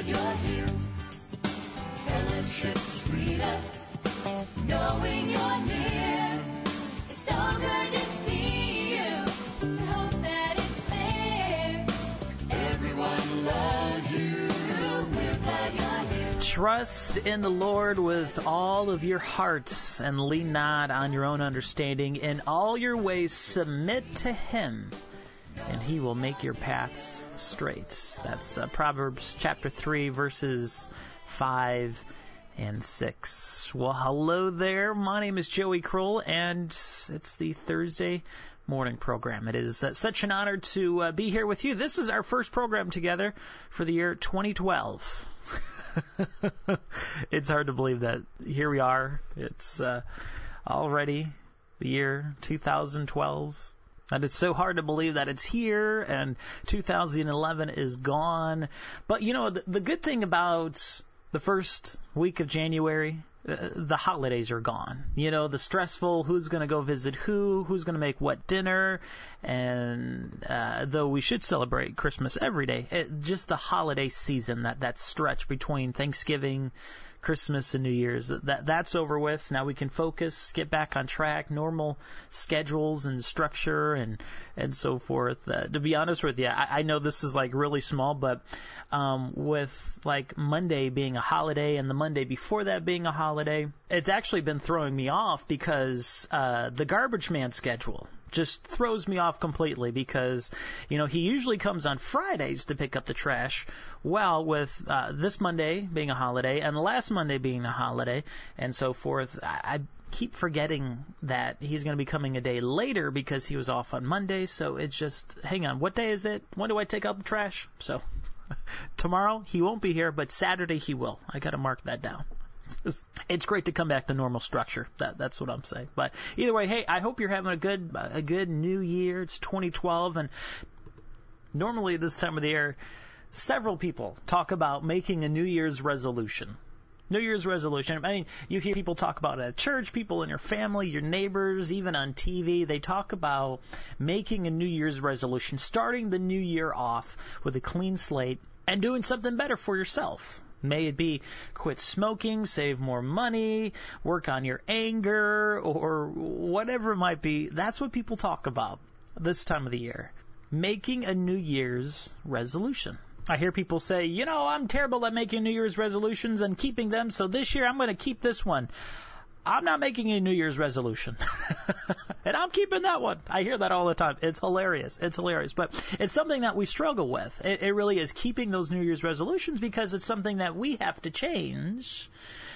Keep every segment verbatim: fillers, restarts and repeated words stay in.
glad you're here. Fellowship sweeter, knowing you're near. It's so good to see you. I hope that it's clear. Everyone loves you. We're glad you're here. Trust in the Lord with all of your heart and lean not on your own understanding. In all your ways submit to Him, and He will make your paths straight. That's uh, Proverbs chapter three, verses five and six. Well, hello there. My name is Joey Kroll, and it's the Thursday morning program. It is uh, such an honor to uh, be here with you. This is our first program together for the year twenty twelve. It's hard to believe that here we are. It's uh, already the year two thousand twelve. And it's so hard to believe that it's here and two thousand eleven is gone. But, you know, the, the good thing about the first week of January, uh, the holidays are gone. You know, the stressful who's going to go visit who, who's going to make what dinner. And uh, though we should celebrate Christmas every day, it, just the holiday season, that, that stretch between Thanksgiving, Christmas, and New Year's, that that's over with. Now we can focus, get back on track, normal schedules and structure and and so forth. Uh, to be honest with you, I, I know this is like really small, but um, with like Monday being a holiday and the Monday before that being a holiday, it's actually been throwing me off because uh, the garbage man schedule just throws me off completely because, you know, he usually comes on Fridays to pick up the trash. Well, with uh, this Monday being a holiday and the last Monday being a holiday and so forth, I, I keep forgetting that he's going to be coming a day later because he was off on Monday. So it's just, hang on, what day is it? When do I take out the trash? So tomorrow he won't be here, but Saturday he will. I got to mark that down. It's great to come back to normal structure. That that's what I'm saying. But either way, hey, I hope you're having a good a good new year. It's twenty twelve, and normally this time of the year, several people talk about making a New Year's resolution. New Year's resolution. I mean, you hear people talk about it at church, people in your family, your neighbors, even on T V. They talk about making a New Year's resolution, starting the new year off with a clean slate and doing something better for yourself. May it be quit smoking, save more money, work on your anger, or whatever it might be. That's what people talk about this time of the year. Making a New Year's resolution. I hear people say, you know, I'm terrible at making New Year's resolutions and keeping them, so this year I'm going to keep this one. I'm not making a New Year's resolution. And I'm keeping that one. I hear that all the time. It's hilarious. It's hilarious. But it's something that we struggle with. It, it really is keeping those New Year's resolutions because it's something that we have to change.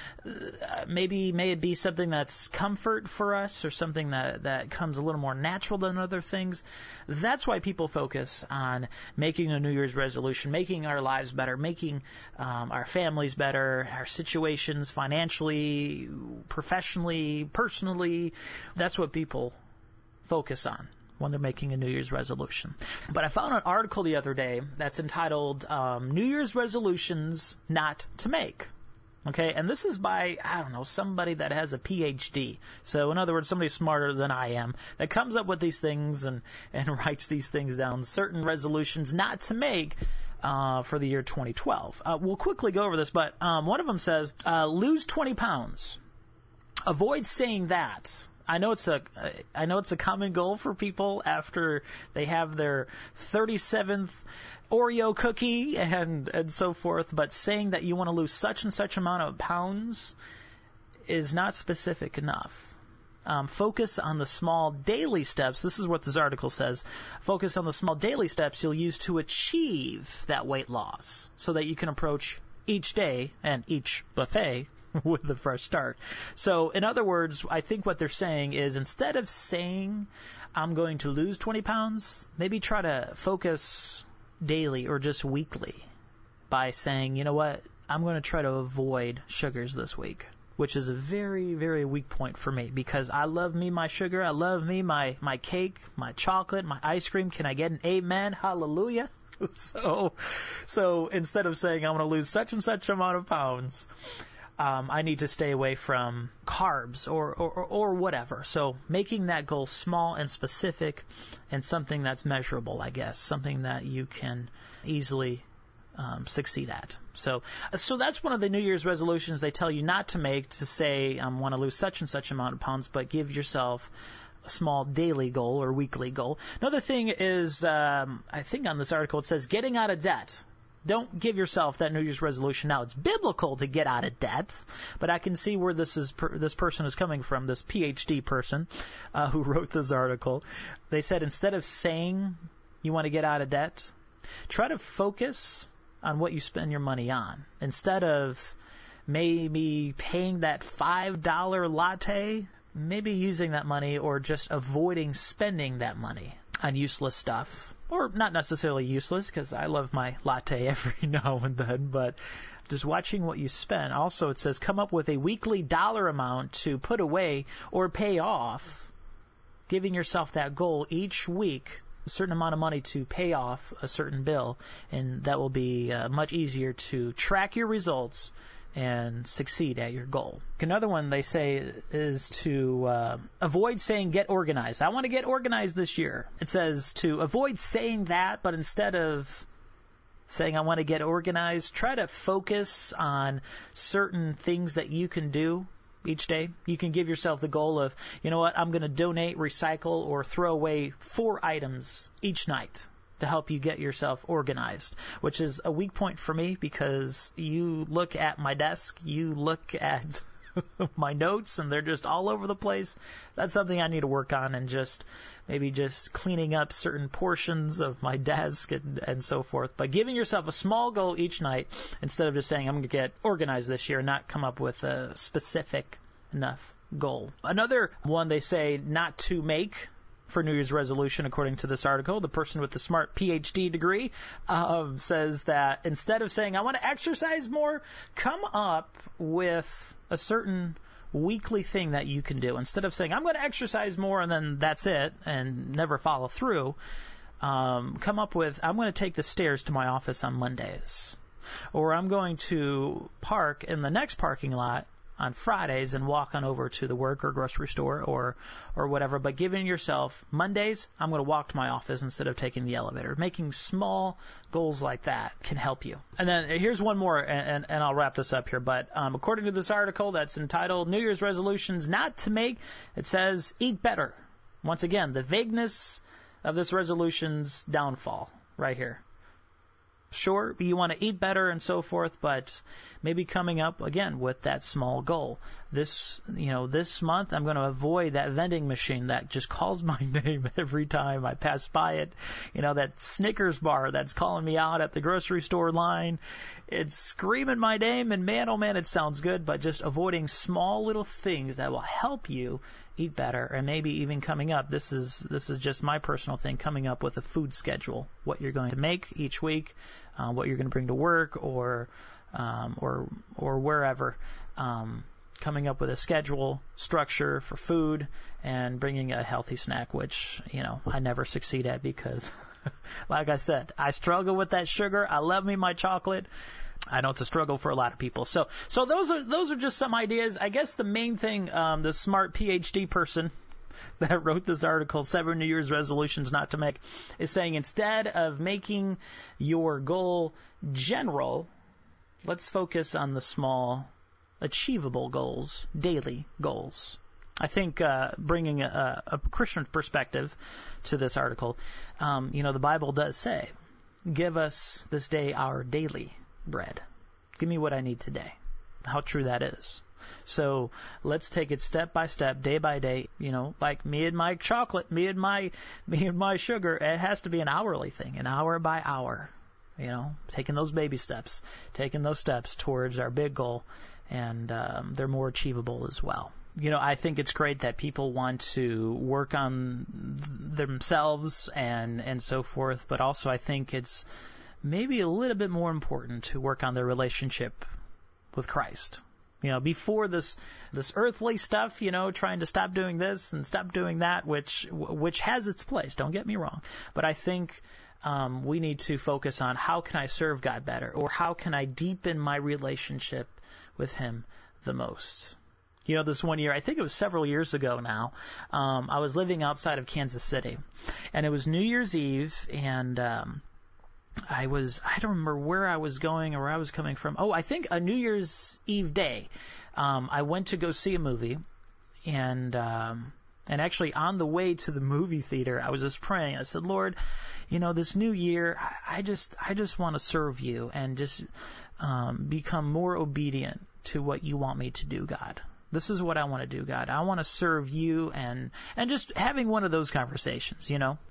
Uh, maybe may it be something that's comfort for us or something that, that comes a little more natural than other things. That's why people focus on making a New Year's resolution, making our lives better, making um, our families better, our situations financially, professionally, personally. That's what people focus on when they're making a New Year's resolution. But I found an article the other day that's entitled um, New Year's Resolutions Not to Make. Okay, and this is by, I don't know, somebody that has a P H D. So in other words, somebody smarter than I am that comes up with these things and, and writes these things down, certain resolutions not to make uh, for the year twenty twelve. Uh, we'll quickly go over this, but um, one of them says, uh, lose twenty pounds. Avoid saying that. I know it's a I know it's a common goal for people after they have their thirty-seventh Oreo cookie and and so forth, but saying that you want to lose such and such amount of pounds is not specific enough. Um, focus on the small daily steps. This is what this article says. Focus on the small daily steps you'll use to achieve that weight loss so that you can approach each day and each buffet with a fresh start. So, in other words, I think what they're saying is instead of saying, I'm going to lose twenty pounds, maybe try to focus daily or just weekly by saying, you know what, I'm going to try to avoid sugars this week, which is a very, very weak point for me because I love me my sugar. I love me my, my cake, my chocolate, my ice cream. Can I get an amen? Hallelujah. So, so instead of saying I'm going to lose such and such amount of pounds, Um, I need to stay away from carbs or, or, or whatever. So making that goal small and specific and something that's measurable, I guess, something that you can easily um, succeed at. So, so that's one of the New Year's resolutions they tell you not to make, to say, I um, want to lose such and such amount of pounds, but give yourself a small daily goal or weekly goal. Another thing is, um, I think on this article it says getting out of debt. Don't give yourself that New Year's resolution now. It's biblical to get out of debt, but I can see where this is. Per, this person is coming from. This P H D person uh, who wrote this article. They said instead of saying you want to get out of debt, try to focus on what you spend your money on. Instead of maybe paying that five dollar latte, maybe using that money or just avoiding spending that money on useless stuff. Or not necessarily useless, because I love my latte every now and then, but just watching what you spend. Also, it says come up with a weekly dollar amount to put away or pay off, giving yourself that goal each week, a certain amount of money to pay off a certain bill, and that will be uh, much easier to track your results and succeed at your goal. Another one they say is to uh, avoid saying get organized. I want to get organized this year. It says to avoid saying that, but instead of saying I want to get organized, try to focus on certain things that you can do each day. You can give yourself the goal of, you know what, I'm going to donate, recycle, or throw away four items each night to help you get yourself organized, which is a weak point for me because you look at my desk, you look at my notes, and they're just all over the place. That's something I need to work on, and just maybe just cleaning up certain portions of my desk and, and so forth. But giving yourself a small goal each night instead of just saying I'm going to get organized this year and not come up with a specific enough goal. Another one they say not to make for New Year's resolution, according to this article, the person with the smart P H D degree um, says that instead of saying, I want to exercise more, come up with a certain weekly thing that you can do. Instead of saying, I'm going to exercise more and then that's it and never follow through, um, come up with, I'm going to take the stairs to my office on Mondays. Or I'm going to park in the next parking lot on Fridays and walk on over to the work or grocery store or or whatever. But giving yourself Mondays, I'm going to walk to my office instead of taking the elevator. Making small goals like that can help you. And then here's one more, and, and, and I'll wrap this up here. But um, according to this article that's entitled New Year's Resolutions Not to Make, it says eat better. Once again, the vagueness of this resolution's downfall right here. Sure, you want to eat better and so forth, but maybe coming up again with that small goal. This, you know, this month I'm going to avoid that vending machine that just calls my name every time I pass by it. You know, that Snickers bar that's calling me out at the grocery store line. It's screaming my name, and man, oh man, it sounds good, but just avoiding small little things that will help you eat better. And maybe even coming up, this is this is just my personal thing, coming up with a food schedule, what you're going to make each week, uh, what you're going to bring to work or um, or or wherever. Um, coming up with a schedule, structure for food, and bringing a healthy snack, which, you know, I never succeed at because, like I said, I struggle with that sugar. I love me my chocolate. I know it's a struggle for a lot of people. So, so those are those are just some ideas. I guess the main thing, um, the smart P H D person that wrote this article, Seven New Year's Resolutions Not to Make, is saying instead of making your goal general, let's focus on the small, achievable goals, daily goals. I think uh, bringing a, a Christian perspective to this article, um, you know, the Bible does say, give us this day our daily bread. Give me what I need today. How true that is. So let's take it step by step, day by day. You know, like me and my chocolate, me and my me and my sugar. It has to be an hourly thing, an hour by hour. You know, taking those baby steps, taking those steps towards our big goal, and um, they're more achievable as well. You know, I think it's great that people want to work on themselves and and so forth, but also I think it's maybe a little bit more important to work on their relationship with Christ. You know, before this this earthly stuff, you know, trying to stop doing this and stop doing that, which which has its place, don't get me wrong. But I think um, we need to focus on how can I serve God better, or how can I deepen my relationship with Him the most. You know, this one year, I think it was several years ago now, um, I was living outside of Kansas City, and it was New Year's Eve, and um, I was, I don't remember where I was going or where I was coming from. Oh, I think a New Year's Eve day. Um, I went to go see a movie, and um, and actually on the way to the movie theater, I was just praying. I said, Lord, you know, this new year, I, I just, I just want to serve you and just um, become more obedient to what you want me to do, God. This is what I want to do, God. I want to serve you, and and just having one of those conversations, you know.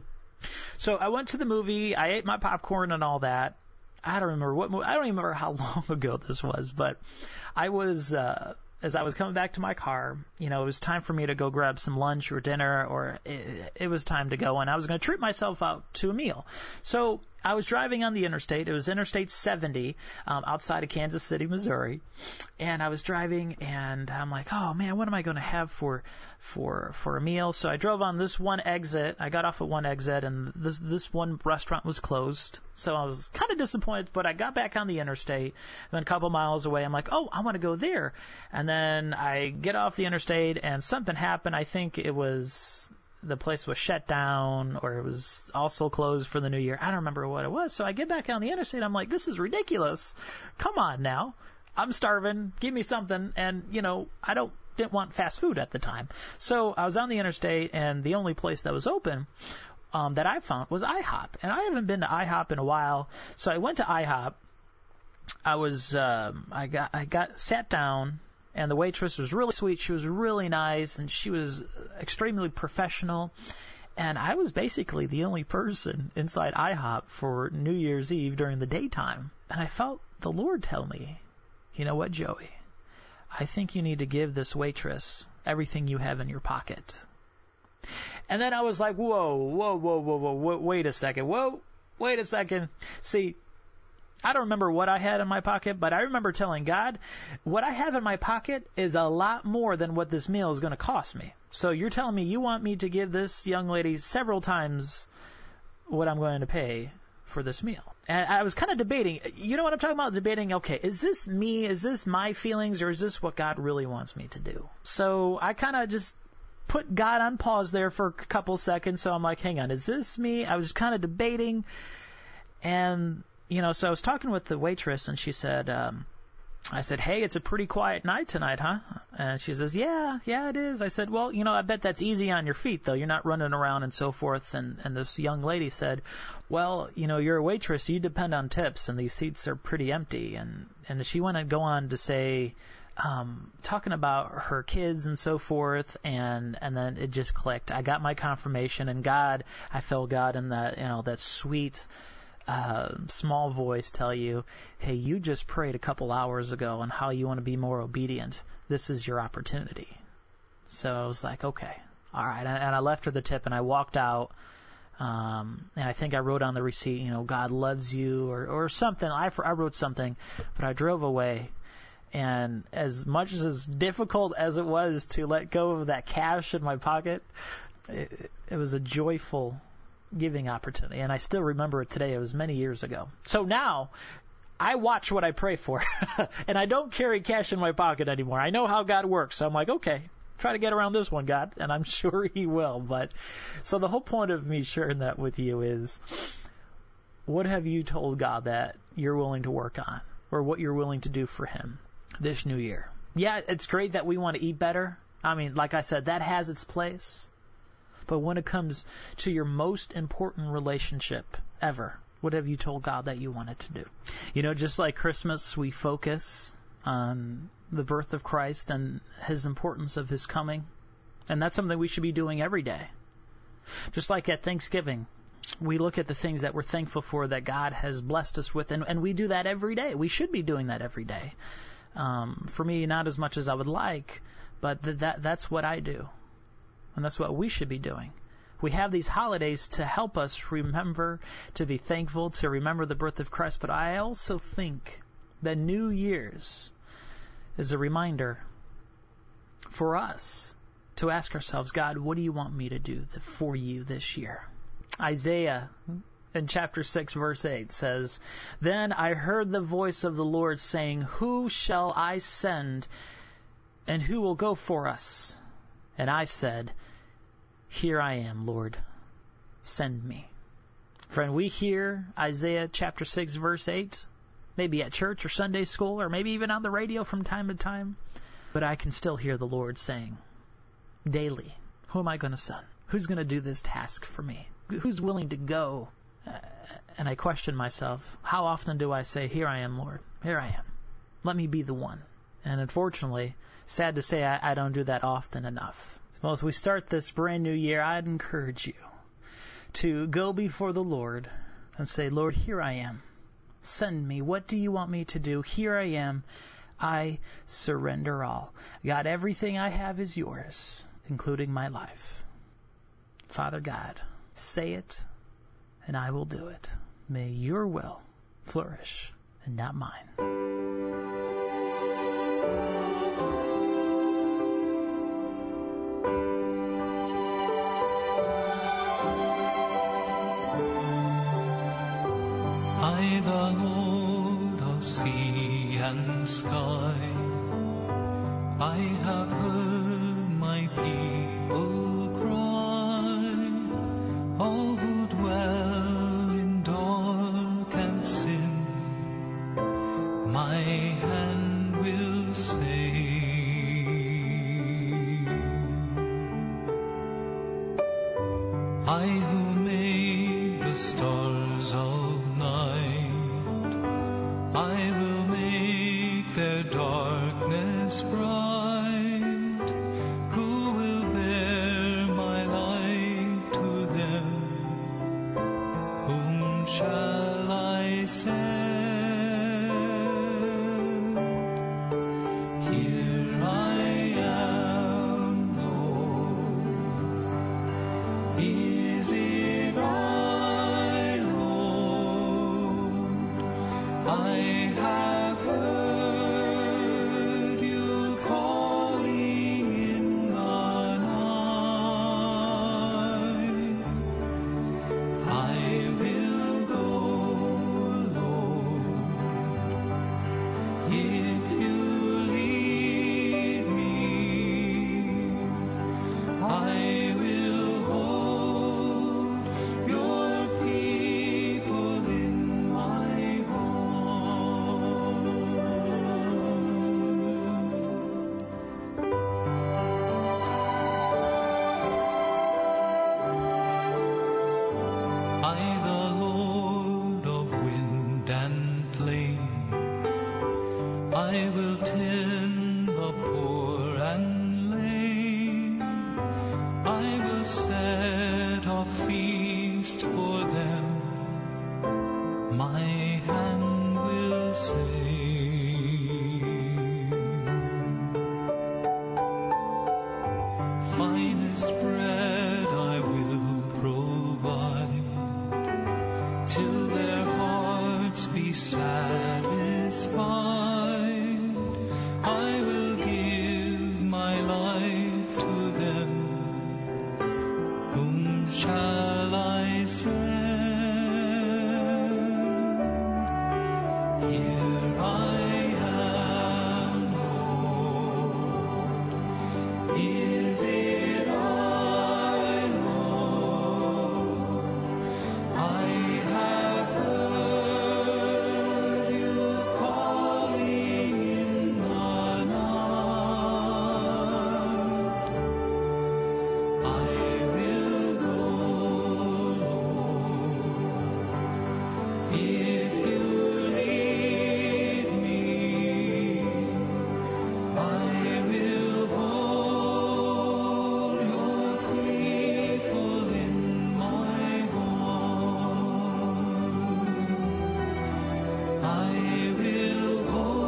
So I went to the movie. I ate my popcorn and all that. I don't remember what movie. I don't even remember how long ago this was, but I was, uh, as I was coming back to my car, you know, it was time for me to go grab some lunch or dinner, or it, it was time to go, and I was going to treat myself out to a meal. So I was driving on the interstate. It was Interstate seventy um, outside of Kansas City, Missouri, and I was driving, and I'm like, oh man, what am I going to have for for for a meal? So I drove on this one exit. I got off at one exit, and this this one restaurant was closed. So I was kind of disappointed, but I got back on the interstate, and then a couple miles away, I'm like, oh, I want to go there. And then I get off the interstate, and something happened. I think it was the place was shut down, or it was also closed for the new year. I don't remember what it was. So I get back on the interstate. I'm like, this is ridiculous. Come on now. I'm starving. Give me something. And, you know, I don't didn't want fast food at the time. So I was on the interstate, and the only place that was open um, that I found was IHOP. And I haven't been to IHOP in a while. So I went to IHOP. I was, um, I got, I got sat down. And the waitress was really sweet. She was really nice, and she was extremely professional. And I was basically the only person inside IHOP for New Year's Eve during the daytime. And I felt the Lord tell me, you know what, Joey? I think you need to give this waitress everything you have in your pocket. And then I was like, whoa, whoa, whoa, whoa, whoa, whoa wait a second. Whoa, wait a second. See, I don't remember what I had in my pocket, but I remember telling God, what I have in my pocket is a lot more than what this meal is going to cost me. So you're telling me you want me to give this young lady several times what I'm going to pay for this meal. And I was kind of debating, you know what I'm talking about? Debating, okay, is this me? Is this my feelings, or is this what God really wants me to do? So I kind of just put God on pause there for a couple seconds. So I'm like, hang on, is this me? I was kind of debating, and you know, so I was talking with the waitress, and she said, um, I said, hey, it's a pretty quiet night tonight, huh? And she says, yeah, yeah, it is. I said, well, you know, I bet that's easy on your feet, though. You're not running around and so forth. And, and this young lady said, well, you know, you're a waitress. You depend on tips, and these seats are pretty empty. And, and she went and go on to say, um, talking about her kids and so forth, and, and then it just clicked. I got my confirmation, and God, I felt God in that, you know, that sweet, Uh, small voice tell you, hey, you just prayed a couple hours ago on how you want to be more obedient. This is your opportunity. So I was like, okay, all right. And, and I left her the tip, and I walked out. Um, and I think I wrote on the receipt, you know, God loves you, or, or something. I, I wrote something, but I drove away. And as much as difficult as it was to let go of that cash in my pocket, it, it was a joyful giving opportunity, and I still remember it today. It was many years ago. So now I watch what I pray for, and I don't carry cash in my pocket anymore. I know how God works, so I'm like, okay, try to get around this one, God, and I'm sure He will. But so the whole point of me sharing that with you is, what have you told God that you're willing to work on, or what you're willing to do for Him this new year? Yeah, it's great that we want to eat better. I mean, like I said, that has its place. But when it comes to your most important relationship ever, what have you told God that you wanted to do? You know, just like Christmas, we focus on the birth of Christ and His importance of His coming. And that's something we should be doing every day. Just like at Thanksgiving, we look at the things that we're thankful for that God has blessed us with, and, and we do that every day. We should be doing that every day. Um, for me, not as much as I would like, but th- that that's what I do. And that's what we should be doing. We have these holidays to help us remember, to be thankful, to remember the birth of Christ. But I also think that New Year's is a reminder for us to ask ourselves, God, what do you want me to do for you this year? Isaiah in chapter six, verse eight says, Then I heard the voice of the Lord saying, Who shall I send, and who will go for us? And I said, Here I am, Lord. Send me. Friend, we hear Isaiah chapter six, verse eight, maybe at church or Sunday school, or maybe even on the radio from time to time, but I can still hear the Lord saying daily, who am I going to send? Who's going to do this task for me? Who's willing to go? Uh, and I question myself, how often do I say, here I am, Lord, here I am. Let me be the one. And unfortunately, sad to say, I, I don't do that often enough. So as we start this brand new year, I'd encourage you to go before the Lord and say, Lord, here I am. Send me. What do you want me to do? Here I am. I surrender all. God, everything I have is yours, including my life. Father God, say it, and I will do it. May your will flourish, and not mine. I, the Lord of sea and sky, I have heard my people cry, all who dwell in dark and sin, my hand will save. I who made the stars of night, I will make their darkness bright. Who will bear my light to them? Whom shall I send? Here I am, Lord. Is it I, Lord? I have heard you calling in the night. I will go, Lord, if you lead me. I will hold your people in my arms. I, the Lord of wind and flame, I will tend the poor and lame. I will set a feast for them. My hand will save. Finest bread I will provide, till their hearts be satisfied. I will give my life to them. Whom shall I send? Here I am, Lord. Is it I, Lord? I have heard you calling in the night. I will go, Lord, if you lead me. I will hold your people in my arms. I will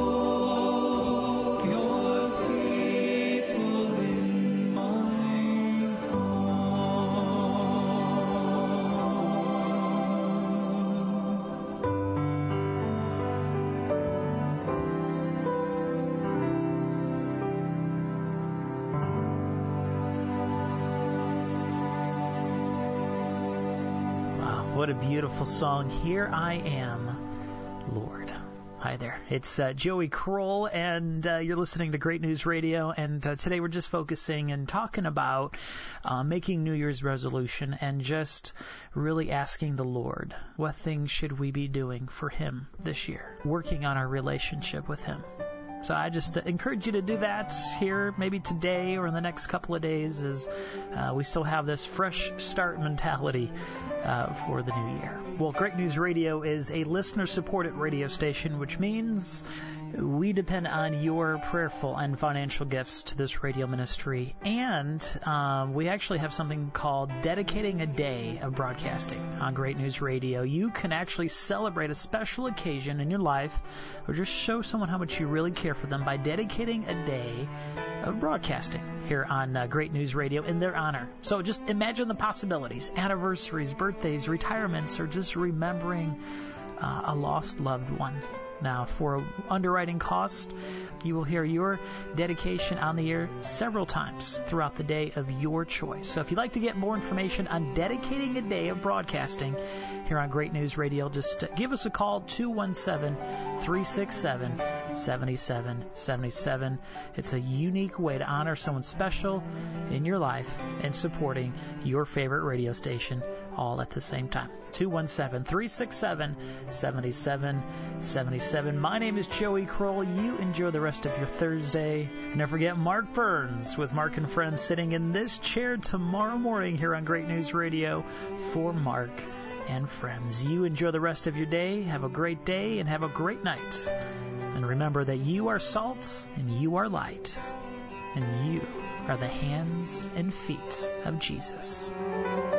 hold your people in my Wow, what a beautiful song. Here I am, Lord. Hi there. It's uh, Joey Kroll, and uh, you're listening to Great News Radio. And uh, today we're just focusing and talking about uh, making New Year's resolution and just really asking the Lord, what things should we be doing for Him this year? Working on our relationship with Him. So I just uh, encourage you to do that here, maybe today or in the next couple of days, as uh, we still have this fresh start mentality uh, for the new year. Well, Great News Radio is a listener-supported radio station, which means we depend on your prayerful and financial gifts to this radio ministry. And um, we actually have something called Dedicating a Day of Broadcasting on Great News Radio. You can actually celebrate a special occasion in your life or just show someone how much you really care for them by dedicating a day of broadcasting here on uh, Great News Radio in their honor. So just imagine the possibilities: anniversaries, birthdays, retirements, or just remembering uh, a lost loved one. Now, for underwriting cost, you will hear your dedication on the air several times throughout the day of your choice. So if you'd like to get more information on dedicating a day of broadcasting here on Great News Radio, just give us a call, two one seven, three six seven, seven seven seven seven. It's a unique way to honor someone special in your life and supporting your favorite radio station all at the same time. two one seven, three six seven, seven seven seven seven. My name is Joey Kroll. You enjoy the rest of your Thursday. And don't forget Mark Burns with Mark and Friends sitting in this chair tomorrow morning here on Great News Radio for Mark and Friends. You enjoy the rest of your day. Have a great day and have a great night. And remember that you are salt and you are light. And you are the hands and feet of Jesus.